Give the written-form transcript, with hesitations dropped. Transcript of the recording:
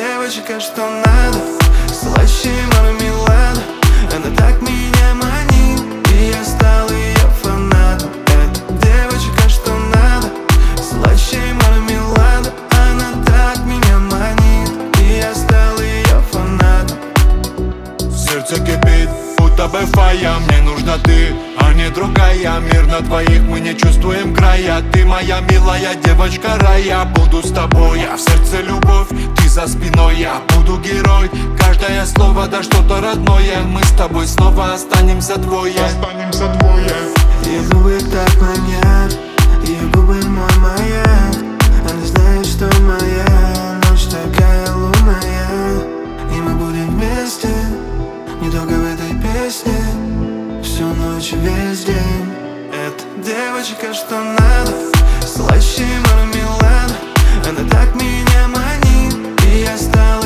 девочка, что надо, слаще мармелада. Она так меня манит, и я стал ее фанатом. Это девочка, что надо, слаще мармелада. Она так меня манит, и я стал ее фанатом. Сердце кипит, будто бы фая. Мне нужна ты, а не другая. Мир на двоих, мы не чувствуем края. Ты моя милая девочка рая. Буду с тобой, я в сердце любовь, ты за спиной, я буду герой. Каждое слово, да что-то родное. Мы с тобой снова останемся двое. Ее губы так манят, ее губы мой маяк. Она знает, что моя ночь такая лунная, и мы будем вместе, недолго в этой песне, всю ночь, весь день. Это девочка, что надо, слаще мармелада. Она так меня манит, и я стал